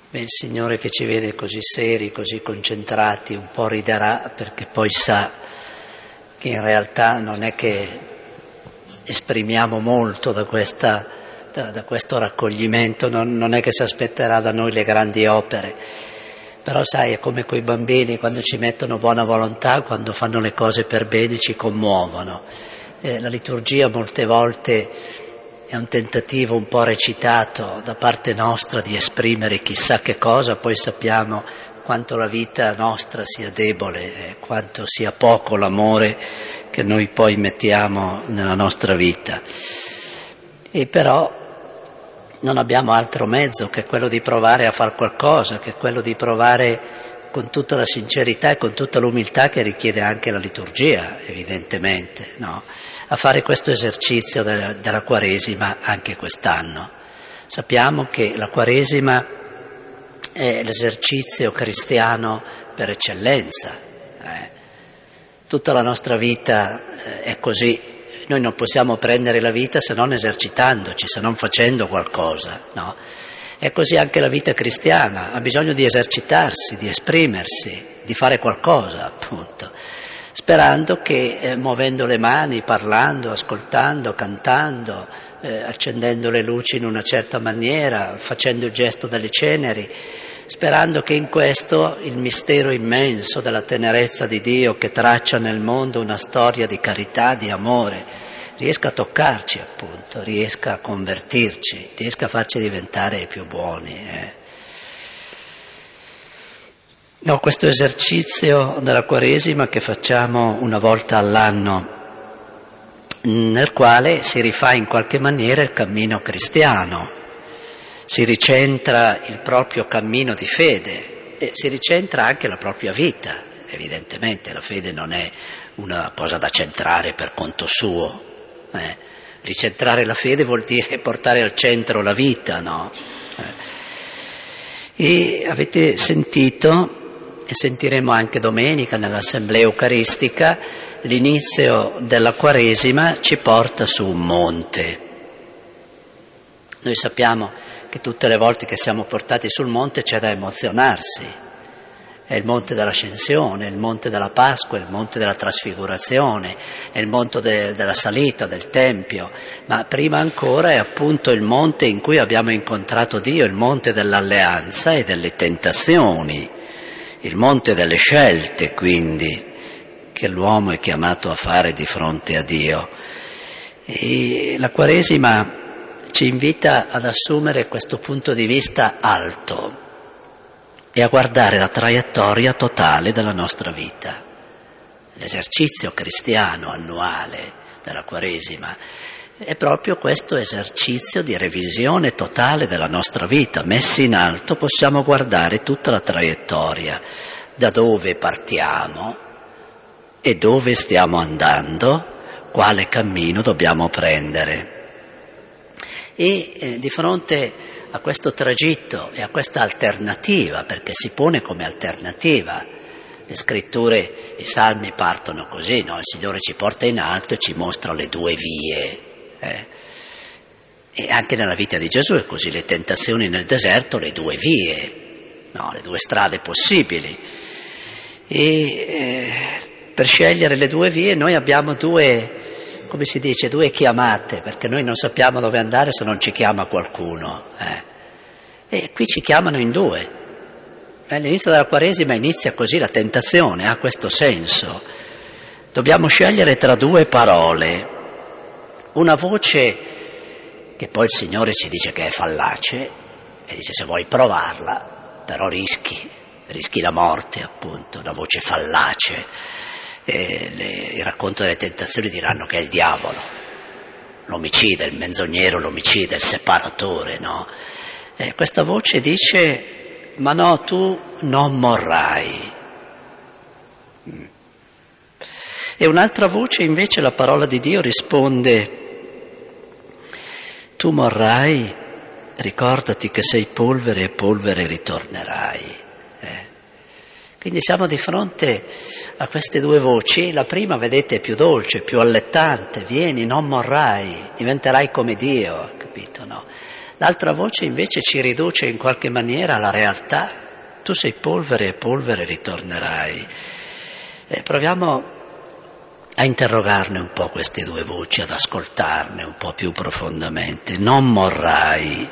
Beh, il Signore che ci vede così seri, così concentrati, un po' riderà, perché poi sa che in realtà non è che esprimiamo molto da questo raccoglimento, non è che si aspetterà da noi le grandi opere, però sai, è come quei bambini quando ci mettono buona volontà, quando fanno le cose per bene ci commuovono. La liturgia molte volte è un tentativo un po' recitato da parte nostra di esprimere chissà che cosa, poi sappiamo quanto la vita nostra sia debole, quanto sia poco l'amore che noi poi mettiamo nella nostra vita. E però non abbiamo altro mezzo che quello di provare a far qualcosa, che quello di provare con tutta la sincerità e con tutta l'umiltà che richiede anche la liturgia, evidentemente, no? A fare questo esercizio della Quaresima anche quest'anno. Sappiamo che la Quaresima è l'esercizio cristiano per eccellenza. Tutta la nostra vita è così. Noi non possiamo prendere la vita se non esercitandoci, se non facendo qualcosa, no? È così anche la vita cristiana, ha bisogno di esercitarsi, di esprimersi, di fare qualcosa, appunto, sperando che muovendo le mani, parlando, ascoltando, cantando, accendendo le luci in una certa maniera, facendo il gesto delle ceneri, sperando che in questo il mistero immenso della tenerezza di Dio che traccia nel mondo una storia di carità, di amore, riesca a toccarci, appunto, riesca a convertirci, riesca a farci diventare più buoni. No, questo esercizio della Quaresima che facciamo una volta all'anno, nel quale si rifà in qualche maniera il cammino cristiano, si ricentra il proprio cammino di fede e si ricentra anche la propria vita. Evidentemente la fede non è una cosa da centrare per conto suo. Ricentrare la fede vuol dire portare al centro la vita, no? E avete sentito, e sentiremo anche domenica nell'Assemblea Eucaristica, l'inizio della Quaresima ci porta su un monte. Noi sappiamo che tutte le volte che siamo portati sul monte c'è da emozionarsi. È il monte dell'ascensione, è il monte della Pasqua, è il monte della trasfigurazione, è il monte della salita del Tempio, ma prima ancora è appunto il monte in cui abbiamo incontrato Dio, il monte dell'alleanza e delle tentazioni, il monte delle scelte quindi che l'uomo è chiamato a fare di fronte a Dio. E la Quaresima ci invita ad assumere questo punto di vista alto e a guardare la traiettoria totale della nostra vita. L'esercizio cristiano annuale della Quaresima è proprio questo esercizio di revisione totale della nostra vita. Messi in alto possiamo guardare tutta la traiettoria, da dove partiamo e dove stiamo andando, quale cammino dobbiamo prendere. E di fronte a questo tragitto e a questa alternativa, perché si pone come alternativa, le scritture, i salmi partono così, no? Il Signore ci porta in alto e ci mostra le due vie. E anche nella vita di Gesù è così, le tentazioni nel deserto, le due vie, no? Le due strade possibili. E per scegliere le due vie noi abbiamo due chiamate, perché noi non sappiamo dove andare se non ci chiama qualcuno. E qui ci chiamano in due. All'inizio della Quaresima inizia così la tentazione, ha questo senso. Dobbiamo scegliere tra due parole. Una voce che poi il Signore ci dice che è fallace, e dice se vuoi provarla, però rischi la morte, appunto, una voce fallace. Il racconto delle tentazioni diranno che è il diavolo, l'omicida, il menzognero, l'omicida, il separatore, no? Questa voce dice, ma no, tu non morrai. E un'altra voce invece, la parola di Dio, risponde, tu morrai, ricordati che sei polvere e polvere ritornerai. Quindi siamo di fronte a queste due voci. La prima, vedete, è più dolce, più allettante, vieni, non morrai, diventerai come Dio, capito, no? L'altra voce invece ci riduce in qualche maniera alla realtà. Tu sei polvere e polvere ritornerai. Proviamo a interrogarne un po' queste due voci, ad ascoltarne un po' più profondamente. Non morrai.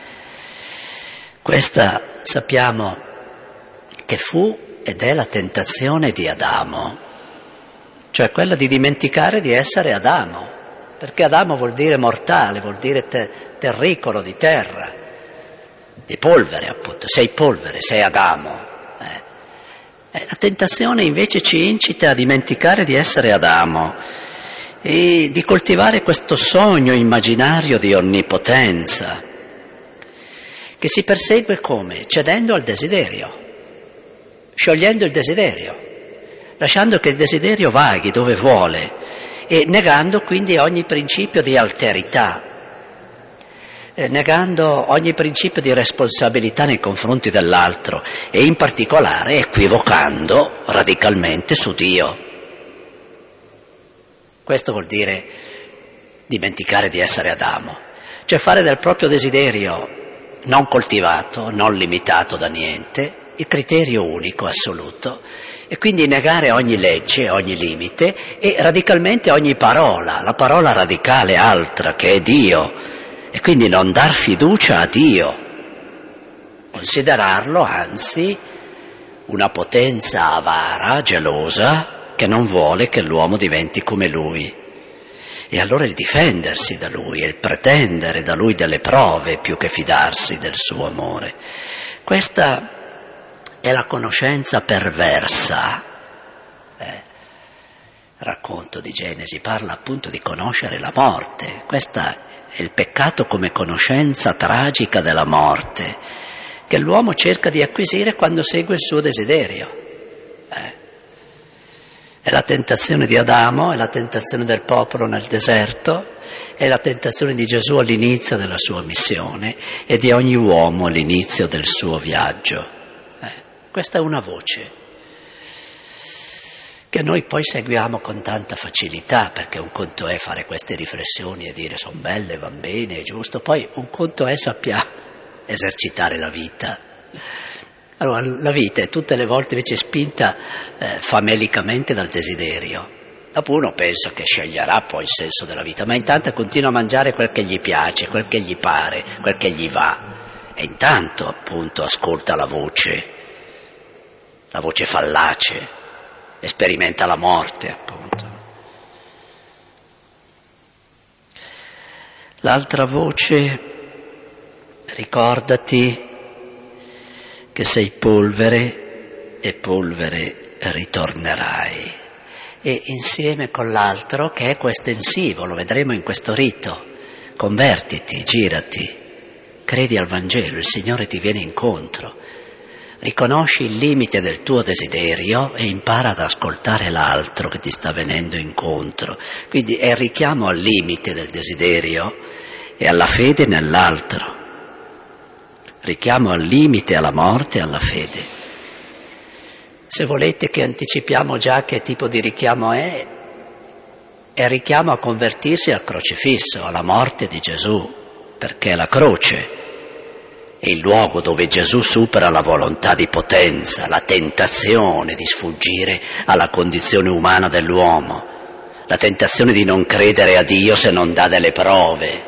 Questa sappiamo che fu ed è la tentazione di Adamo, cioè quella di dimenticare di essere Adamo. Perché Adamo vuol dire mortale, vuol dire terricolo di terra, di polvere appunto, sei polvere, sei Adamo. La tentazione invece ci incita a dimenticare di essere Adamo e di coltivare questo sogno immaginario di onnipotenza che si persegue come? Cedendo al desiderio, sciogliendo il desiderio, lasciando che il desiderio vaghi dove vuole, e negando quindi ogni principio di alterità, negando ogni principio di responsabilità nei confronti dell'altro e in particolare equivocando radicalmente su Dio. Questo vuol dire dimenticare di essere Adamo, cioè fare del proprio desiderio non coltivato, non limitato da niente, il criterio unico, assoluto, e quindi negare ogni legge, ogni limite e radicalmente ogni parola, la parola radicale altra che è Dio, e quindi non dar fiducia a Dio, considerarlo anzi una potenza avara, gelosa, che non vuole che l'uomo diventi come lui. E allora il difendersi da lui e il pretendere da lui delle prove più che fidarsi del suo amore. Questa è la conoscenza perversa. Il racconto di Genesi parla appunto di conoscere la morte. Questo è il peccato come conoscenza tragica della morte, che l'uomo cerca di acquisire quando segue il suo desiderio. È la tentazione di Adamo, è la tentazione del popolo nel deserto, è la tentazione di Gesù all'inizio della sua missione e di ogni uomo all'inizio del suo viaggio. Questa è una voce che noi poi seguiamo con tanta facilità, perché un conto è fare queste riflessioni e dire sono belle, va bene, è giusto, poi un conto è sappiamo esercitare la vita. Allora la vita è tutte le volte invece spinta famelicamente dal desiderio. Dopo uno pensa che sceglierà poi il senso della vita, ma intanto continua a mangiare quel che gli piace, quel che gli pare, quel che gli va, e intanto appunto ascolta la voce fallace, e sperimenta la morte appunto. L'altra voce, ricordati che sei polvere e polvere ritornerai, e insieme con l'altro che è coestensivo, lo vedremo in questo rito, convertiti, girati, credi al Vangelo, il Signore ti viene incontro. Riconosci il limite del tuo desiderio e impara ad ascoltare l'altro che ti sta venendo incontro. Quindi è il richiamo al limite del desiderio e alla fede nell'altro. Richiamo al limite, alla morte e alla fede. Se volete che anticipiamo già che tipo di richiamo è il richiamo a convertirsi al crocifisso, alla morte di Gesù, perché la croce è il luogo dove Gesù supera la volontà di potenza, la tentazione di sfuggire alla condizione umana dell'uomo, la tentazione di non credere a Dio se non dà delle prove.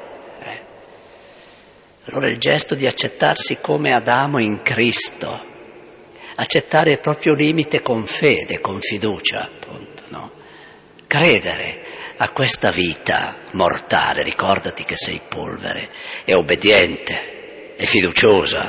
Allora il gesto di accettarsi come Adamo in Cristo, accettare il proprio limite con fede, con fiducia, appunto, no? Credere a questa vita mortale, ricordati che sei polvere, è obbediente, è fiduciosa.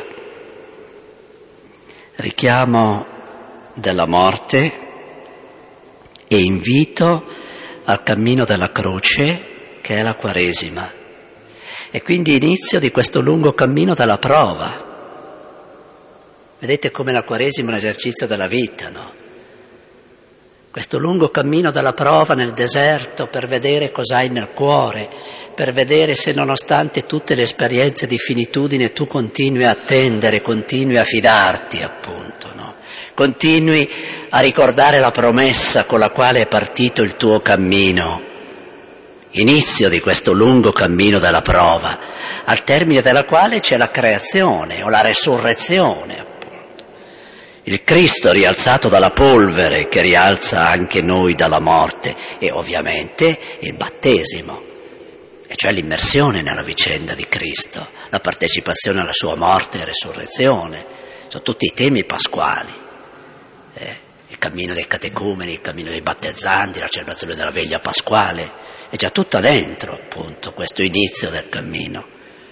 Richiamo della morte e invito al cammino della croce, che è la Quaresima, e quindi inizio di questo lungo cammino della prova. Vedete come la Quaresima è un esercizio della vita, no? Questo lungo cammino della prova nel deserto per vedere cos'hai nel cuore, per vedere se nonostante tutte le esperienze di finitudine tu continui a attendere, continui a fidarti appunto, no? Continui a ricordare la promessa con la quale è partito il tuo cammino. inizio di questo lungo cammino della prova, al termine della quale c'è la creazione o la resurrezione, appunto. Il Cristo rialzato dalla polvere che rialza anche noi dalla morte e ovviamente il battesimo, e cioè l'immersione nella vicenda di Cristo, la partecipazione alla sua morte e resurrezione, sono tutti i temi pasquali. Il cammino dei catecumeni, il cammino dei battezzanti, la celebrazione della veglia pasquale, è già tutta dentro, appunto, questo inizio del cammino.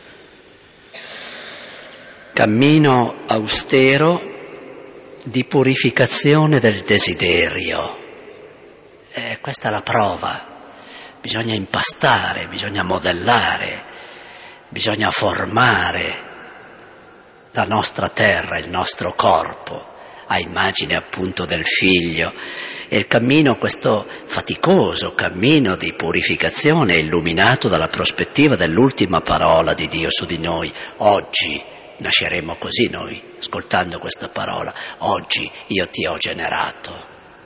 Cammino austero di purificazione del desiderio. Questa è la prova. Bisogna impastare, bisogna modellare, bisogna formare la nostra terra, il nostro corpo, a immagine appunto del Figlio. E il cammino, questo faticoso cammino di purificazione, è illuminato dalla prospettiva dell'ultima parola di Dio su di noi. Oggi nasceremo così noi, ascoltando questa parola. Oggi io ti ho generato.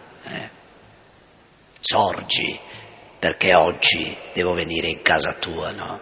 Sorgi, perché oggi devo venire in casa tua, no?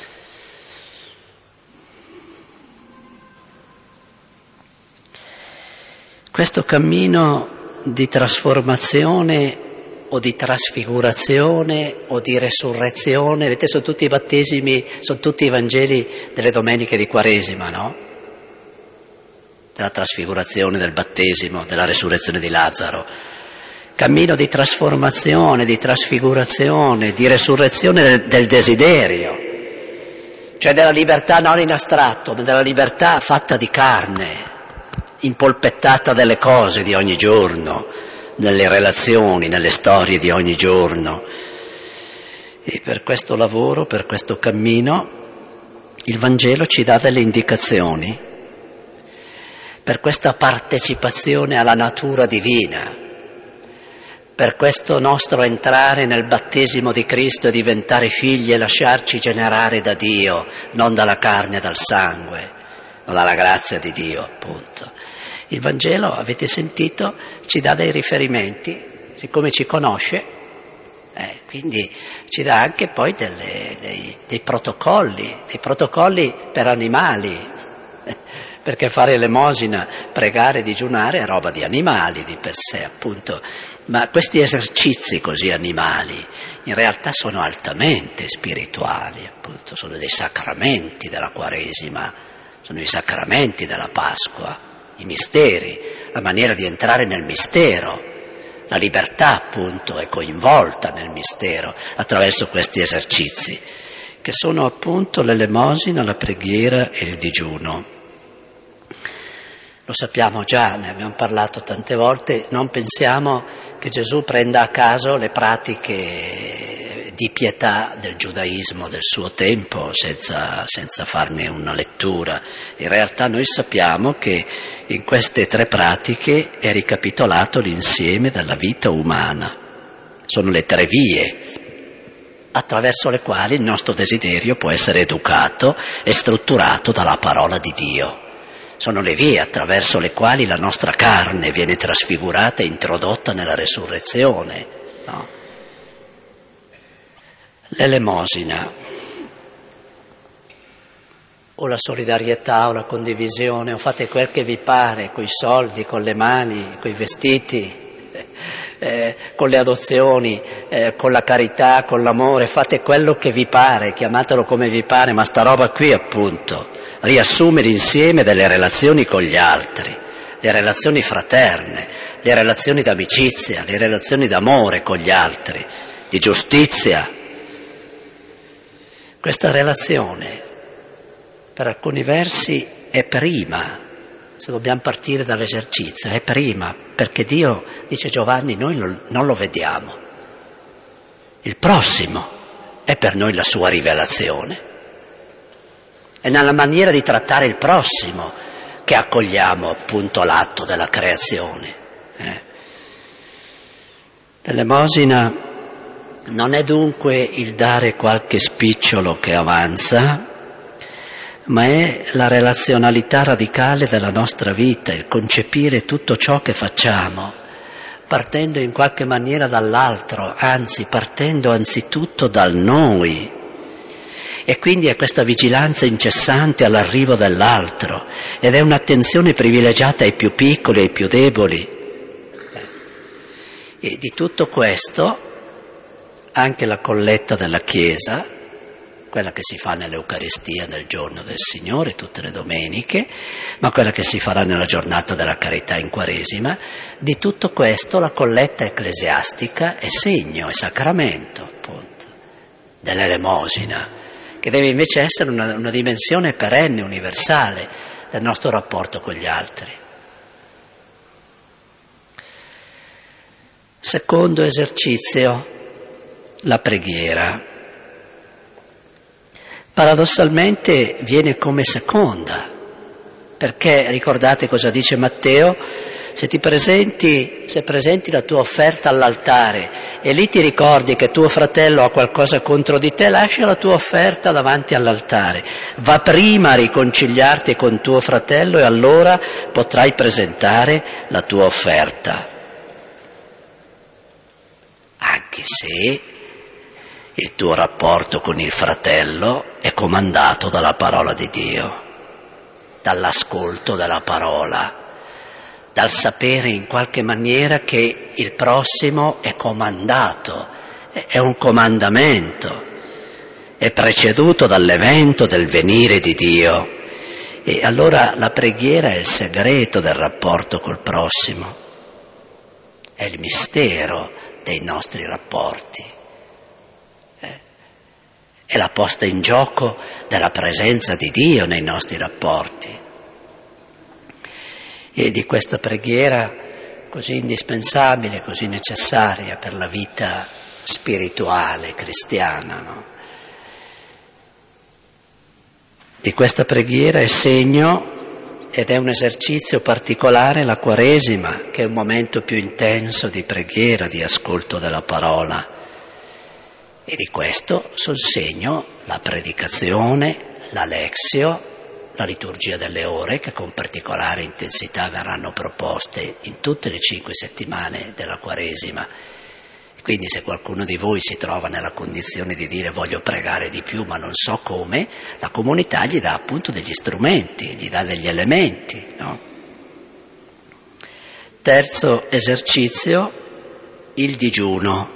Questo cammino di trasformazione o di trasfigurazione o di resurrezione, vedete, sono tutti i battesimi, sono tutti i Vangeli delle domeniche di Quaresima, no? Della trasfigurazione, del battesimo, della resurrezione di Lazzaro. Cammino di trasformazione, di trasfigurazione, di resurrezione del desiderio, cioè della libertà non in astratto, ma della libertà fatta di carne, impolpettata delle cose di ogni giorno, nelle relazioni, nelle storie di ogni giorno. E per questo lavoro, per questo cammino, il Vangelo ci dà delle indicazioni, per questa partecipazione alla natura divina, per questo nostro entrare nel battesimo di Cristo e diventare figli e lasciarci generare da Dio, non dalla carne e dal sangue, ma dalla grazia di Dio, appunto. Il Vangelo, avete sentito, ci dà dei riferimenti, siccome ci conosce, quindi ci dà anche poi dei protocolli per animali, perché fare elemosina, pregare, digiunare è roba di animali di per sé, appunto. Ma questi esercizi così animali in realtà sono altamente spirituali, appunto, sono dei sacramenti della Quaresima, sono i sacramenti della Pasqua, i misteri, la maniera di entrare nel mistero, la libertà appunto è coinvolta nel mistero attraverso questi esercizi, che sono appunto l'elemosina, la preghiera e il digiuno. Lo sappiamo già, ne abbiamo parlato tante volte, non pensiamo che Gesù prenda a caso le pratiche di pietà del giudaismo del suo tempo senza farne una lettura. In realtà noi sappiamo che in queste 3 pratiche è ricapitolato l'insieme della vita umana. Sono le 3 vie attraverso le quali il nostro desiderio può essere educato e strutturato dalla parola di Dio. Sono le vie attraverso le quali la nostra carne viene trasfigurata e introdotta nella resurrezione, no? L'elemosina, o la solidarietà, o la condivisione, o fate quel che vi pare, coi soldi, con le mani, coi vestiti, con le adozioni, con la carità, con l'amore, fate quello che vi pare, chiamatelo come vi pare, ma sta roba qui appunto riassume l'insieme delle relazioni con gli altri, le relazioni fraterne, le relazioni d'amicizia, le relazioni d'amore con gli altri, di giustizia. Questa relazione per alcuni versi è prima, se dobbiamo partire dall'esercizio, è prima, perché Dio, dice Giovanni, noi non lo vediamo. Il prossimo è per noi la sua rivelazione. È nella maniera di trattare il prossimo che accogliamo appunto l'atto della creazione. L'elemosina non è dunque il dare qualche spicciolo che avanza, ma è la relazionalità radicale della nostra vita, il concepire tutto ciò che facciamo partendo in qualche maniera dall'altro, anzi partendo anzitutto dal noi. E quindi è questa vigilanza incessante all'arrivo dell'altro ed è un'attenzione privilegiata ai più piccoli, ai più deboli. E di tutto questo anche la colletta della Chiesa, quella che si fa nell'Eucaristia nel giorno del Signore, tutte le domeniche, ma quella che si farà nella giornata della carità in Quaresima, di tutto questo la colletta ecclesiastica è segno, è sacramento, appunto, dell'elemosina, che deve invece essere una dimensione perenne, universale del nostro rapporto con gli altri. Secondo esercizio, la preghiera. Paradossalmente viene come seconda, perché ricordate cosa dice Matteo? Se presenti la tua offerta all'altare e lì ti ricordi che tuo fratello ha qualcosa contro di te, lascia la tua offerta davanti all'altare, va prima a riconciliarti con tuo fratello e allora potrai presentare la tua offerta. Anche se il tuo rapporto con il fratello è comandato dalla parola di Dio, dall'ascolto della parola, dal sapere in qualche maniera che il prossimo è comandato, è un comandamento, è preceduto dall'evento del venire di Dio. E allora la preghiera è il segreto del rapporto col prossimo, è il mistero dei nostri rapporti. È la posta in gioco della presenza di Dio nei nostri rapporti. E di questa preghiera così indispensabile, così necessaria per la vita spirituale cristiana, no? Di questa preghiera è segno ed è un esercizio particolare la Quaresima, che è un momento più intenso di preghiera, di ascolto della parola. E di questo sul segno la predicazione, la lexio, la liturgia delle ore, che con particolare intensità verranno proposte in tutte le 5 settimane della Quaresima. Quindi se qualcuno di voi si trova nella condizione di dire voglio pregare di più ma non so come, la comunità gli dà appunto degli strumenti, gli dà degli elementi, no? Terzo esercizio, il digiuno.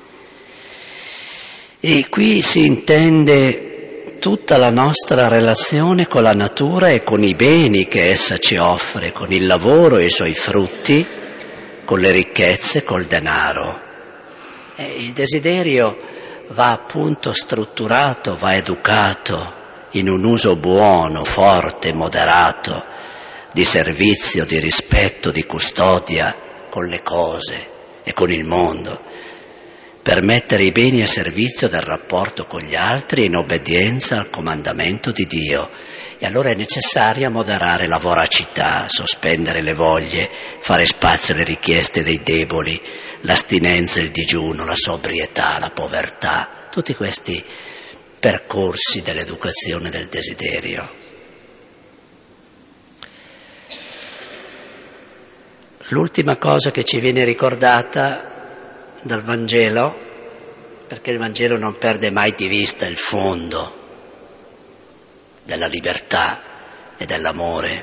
E qui si intende tutta la nostra relazione con la natura e con i beni che essa ci offre, con il lavoro e i suoi frutti, con le ricchezze, col denaro. Il desiderio va appunto strutturato, va educato in un uso buono, forte, moderato, di servizio, di rispetto, di custodia con le cose e con il mondo, per mettere i beni a servizio del rapporto con gli altri in obbedienza al comandamento di Dio. E allora è necessaria moderare la voracità, sospendere le voglie, fare spazio alle richieste dei deboli, l'astinenza, il digiuno, la sobrietà, la povertà, tutti questi percorsi dell'educazione del desiderio. L'ultima cosa che ci viene ricordata dal Vangelo, perché il Vangelo non perde mai di vista il fondo della libertà e dell'amore.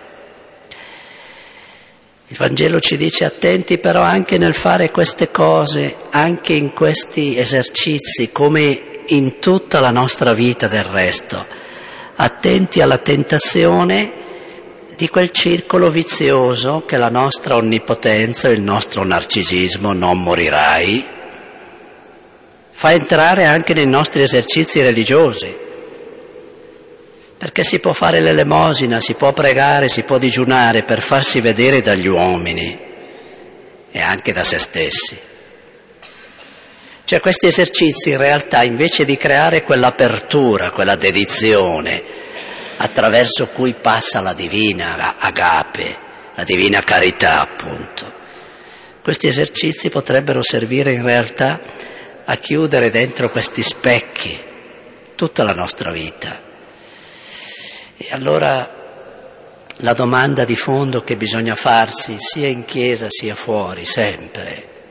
Il Vangelo ci dice attenti però anche nel fare queste cose, anche in questi esercizi, come in tutta la nostra vita del resto, attenti alla tentazione di quel circolo vizioso che la nostra onnipotenza, il nostro narcisismo, non morirai, fa entrare anche nei nostri esercizi religiosi, perché si può fare l'elemosina, si può pregare, si può digiunare per farsi vedere dagli uomini e anche da se stessi. Cioè questi esercizi in realtà, invece di creare quell'apertura, quella dedizione attraverso cui passa la divina agape, la divina carità appunto, questi esercizi potrebbero servire in realtà a chiudere dentro questi specchi tutta la nostra vita. E allora la domanda di fondo che bisogna farsi sia in chiesa sia fuori sempre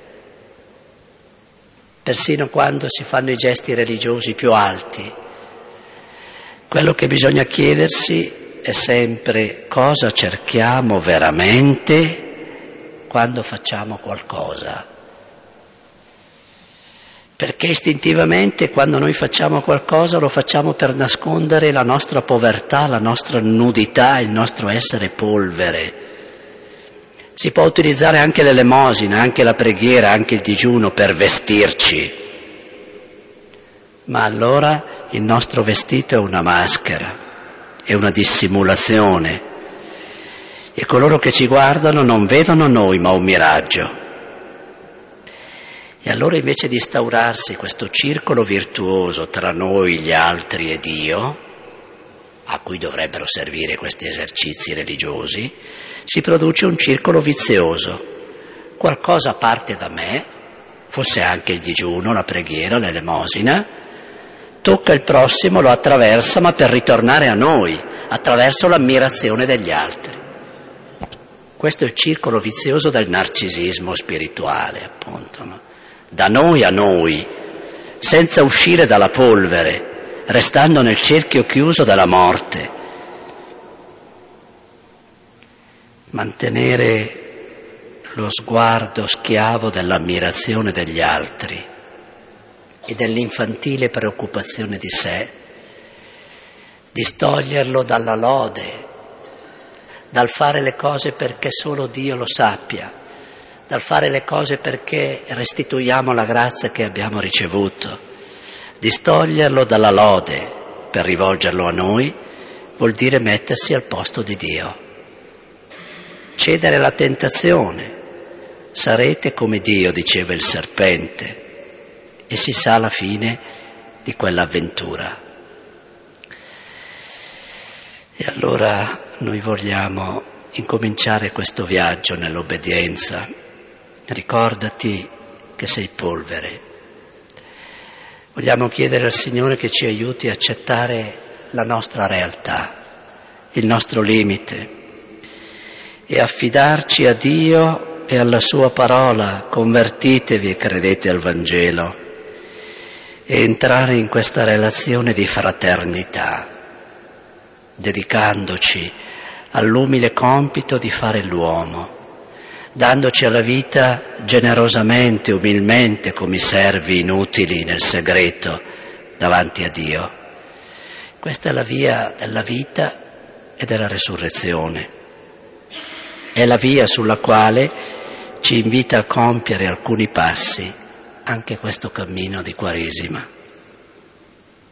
persino quando si fanno i gesti religiosi più alti. Quello che bisogna chiedersi è sempre cosa cerchiamo veramente quando facciamo qualcosa. Perché istintivamente quando noi facciamo qualcosa lo facciamo per nascondere la nostra povertà, la nostra nudità, il nostro essere polvere. Si può utilizzare anche l'elemosina, anche la preghiera, anche il digiuno per vestirci. Ma allora il nostro vestito è una maschera, è una dissimulazione. E coloro che ci guardano non vedono noi ma un miraggio. E allora invece di instaurarsi questo circolo virtuoso tra noi, gli altri e Dio, a cui dovrebbero servire questi esercizi religiosi, si produce un circolo vizioso. Qualcosa parte da me, fosse anche il digiuno, la preghiera, l'elemosina, tocca il prossimo, lo attraversa, ma per ritornare a noi, attraverso l'ammirazione degli altri. Questo è il circolo vizioso del narcisismo spirituale, appunto, no? Da noi a noi, senza uscire dalla polvere, restando nel cerchio chiuso della morte. Mantenere lo sguardo schiavo dell'ammirazione degli altri e dell'infantile preoccupazione di sé, distoglierlo dalla lode, dal fare le cose perché solo Dio lo sappia, dal fare le cose perché restituiamo la grazia che abbiamo ricevuto. Distoglierlo dalla lode per rivolgerlo a noi vuol dire mettersi al posto di Dio. Cedere alla tentazione. Sarete come Dio, diceva il serpente, e si sa la fine di quell'avventura. E allora noi vogliamo incominciare questo viaggio nell'obbedienza. Ricordati che sei polvere. Vogliamo chiedere al Signore che ci aiuti a accettare la nostra realtà, il nostro limite, e affidarci a Dio e alla Sua parola. Convertitevi e credete al Vangelo, e entrare in questa relazione di fraternità, dedicandoci all'umile compito di fare l'uomo, dandoci alla vita generosamente, umilmente, come servi inutili nel segreto davanti a Dio. Questa è la via della vita e della resurrezione. È la via sulla quale ci invita a compiere alcuni passi anche questo cammino di Quaresima.